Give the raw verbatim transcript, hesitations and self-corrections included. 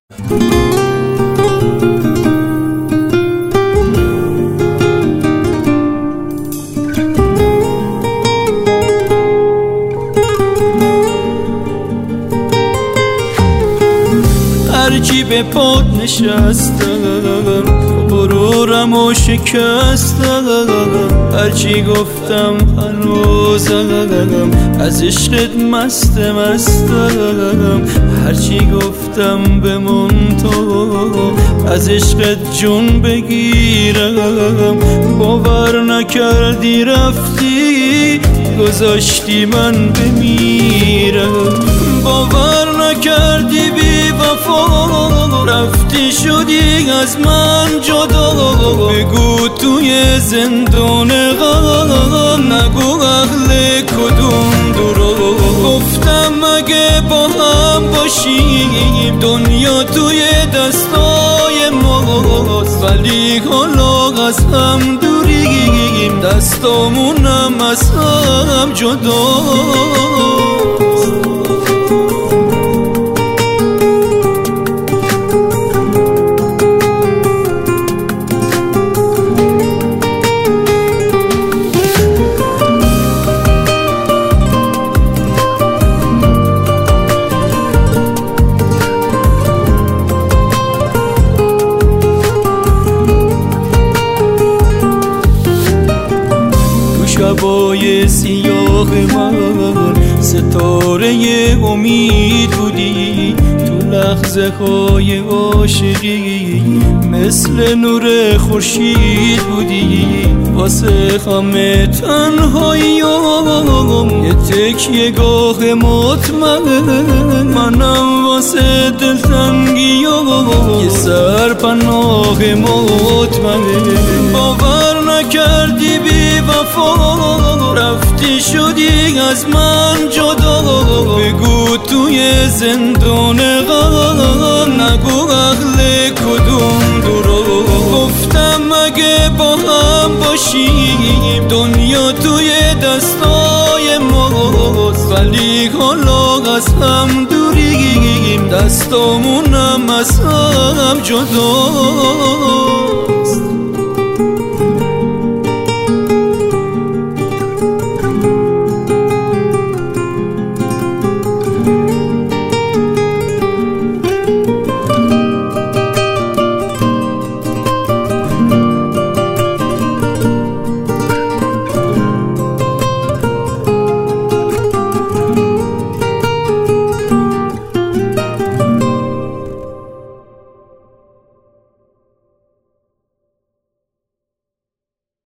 هرچی به پاد نشستم غرورم و شکستم، هرچی گفتم هنوزم از عشقت مست مستم، هرچی گفتم بمون تو از عشقت جون بگیرم، باور نکردی رفتی گذاشتی من بمیرم، باور نکردی بی وفا رفتی شدی از من جدا، بگو توی زندان غم نگو اهل کدوم درو، گفتم اگه با هم باشیم دنیا توی دستای ماست، ولی حالا از هم دوریم دستامونم از هم جداست. شبای سیاه من ستاره امید بودی، تو لحظه های عاشقی مثل نور خورشید بودی، واسه همه تنهاییام یه تکیه گاه مطمئن، منم واسه دلتنگیام یه سرپناه مطمئن، باور نکردی بی وفا رفتی شدی از من جدا، بگو توی زندان غم نگو اهل کدوم درو، گفتم اگه با هم باشیم دنیا توی دستای ماست، ولی حالا از هم دوریم دستامونم از هم جدا.